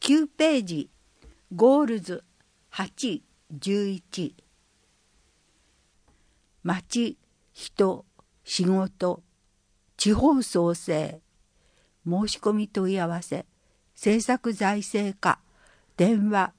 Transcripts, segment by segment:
9ページ、ゴールズ8、11。町、人、仕事、地方創生、申し込み問い合わせ、政策財政課、電話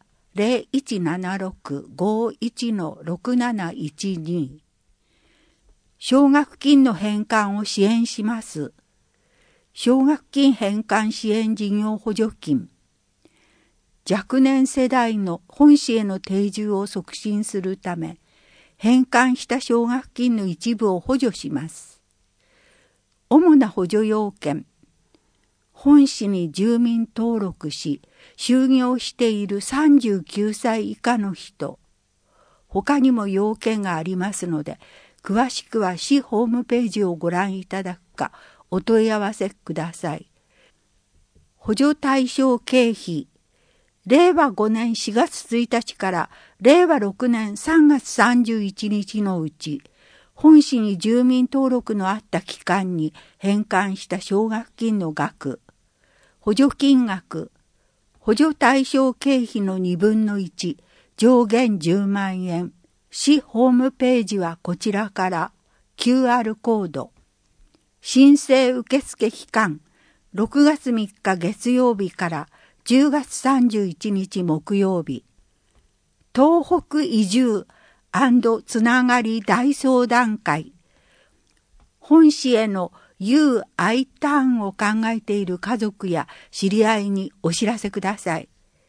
0176-51-6712。奨学金の返還を支援します。奨学金返還支援事業補助金。若年世代の本市への定住を促進するため、返還した奨学金の一部を補助します。主な補助要件。本市に住民登録し、就業している39歳以下の人。他にも要件がありますので、詳しくは市ホームページをご覧いただくか、お問い合わせください。補助対象経費。令和5年4月1日から令和6年3月31日のうち、本市に住民登録のあった期間に返還した奨学金の額、補助金額、補助対象経費の2分の1、上限10万円。市ホームページはこちらから QR コード。申請受付期間、6月3日月曜日から10月31日木曜日。東北移住&つながり大相談会。本市へのIターンを考えている家族や知り合いにお知らせください。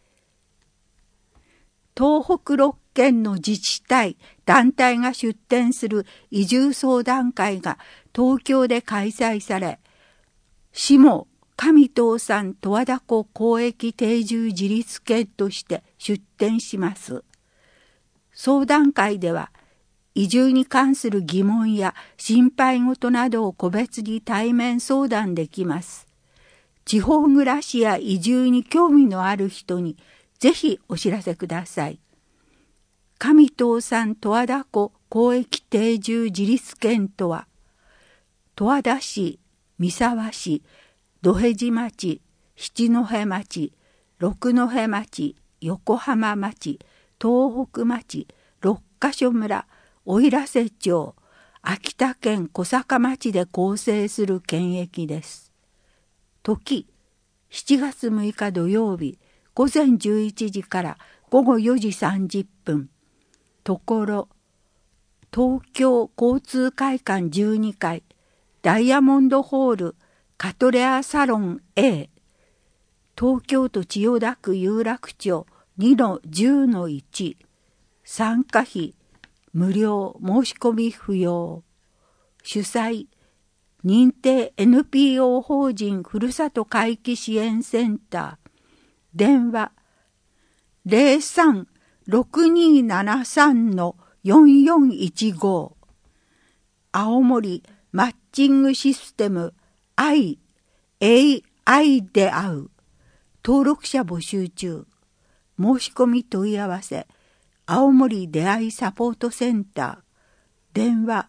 東北6県の自治体、団体が出展する移住相談会が東京で開催され、市も上東山十和田湖広域定住自立県として出展します。相談会では、移住に関する疑問や心配事などを個別に対面相談できます。地方暮らしや移住に興味のある人にぜひお知らせください。上東山十和田湖広域定住自立県とは、十和田市、三沢市、土平寺町、七戸町、六戸町、横浜町、東北町、六ヶ所村、奥入瀬町、秋田県小坂町で構成する県域です。時、7月6日土曜日、午前11時から午後4時30分。ところ、東京交通会館12階、ダイヤモンドホール、カトレアサロン A、東京都千代田区有楽町 2-10-1、参加費、無料、申し込み不要。主催、認定 NPO 法人ふるさと回帰支援センター。電話、03-6273-4415。青森マッチングシステム AI で会う。登録者募集中。申し込み問い合わせ。青森出会いサポートセンター。電話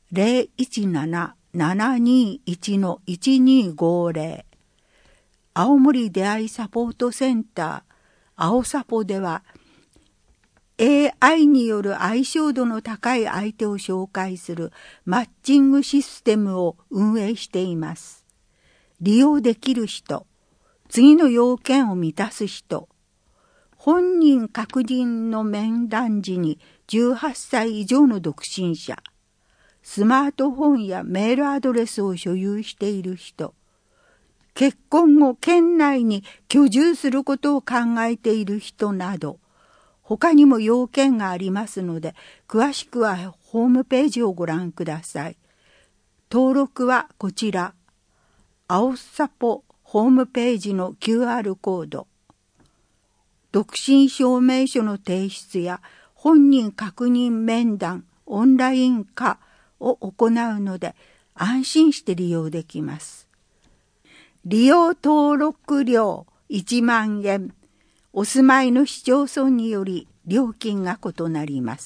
017-721-1250。青森出会いサポートセンター。青サポでは、AI による相性度の高い相手を紹介するマッチングシステムを運営しています。利用できる人、次の要件を満たす人、本人確認の面談時に18歳以上の独身者、スマートフォンやメールアドレスを所有している人、結婚後県内に居住することを考えている人など、他にも要件がありますので、詳しくはホームページをご覧ください。登録はこちら、青サポホームページの QR コード。独身証明書の提出や本人確認面談、オンライン化を行うので、安心して利用できます。利用登録料1万円。お住まいの市町村により料金が異なります。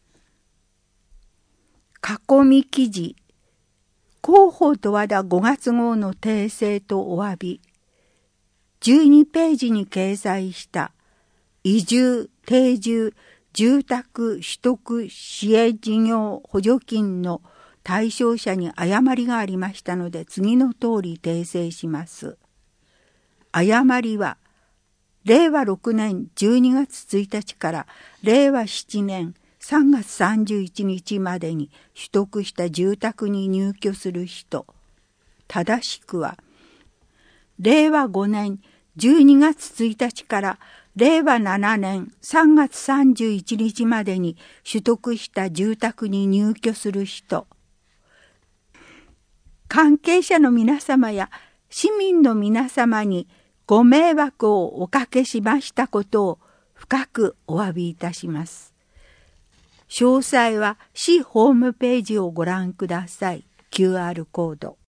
囲み記事。広報十和田5月号の訂正とお詫び。 12ページに掲載した移住、定住、住宅取得支援事業補助金の対象者に誤りがありましたので、次の通り訂正します。誤りは、令和6年12月1日から令和7年3月31日までに取得した住宅に入居する人。正しくは、令和5年12月1日から令和7年3月31日までに取得した住宅に入居する人。関係者の皆様や市民の皆様にご迷惑をおかけしましたことを深くお詫びいたします。詳細は市ホームページをご覧ください。QR コード。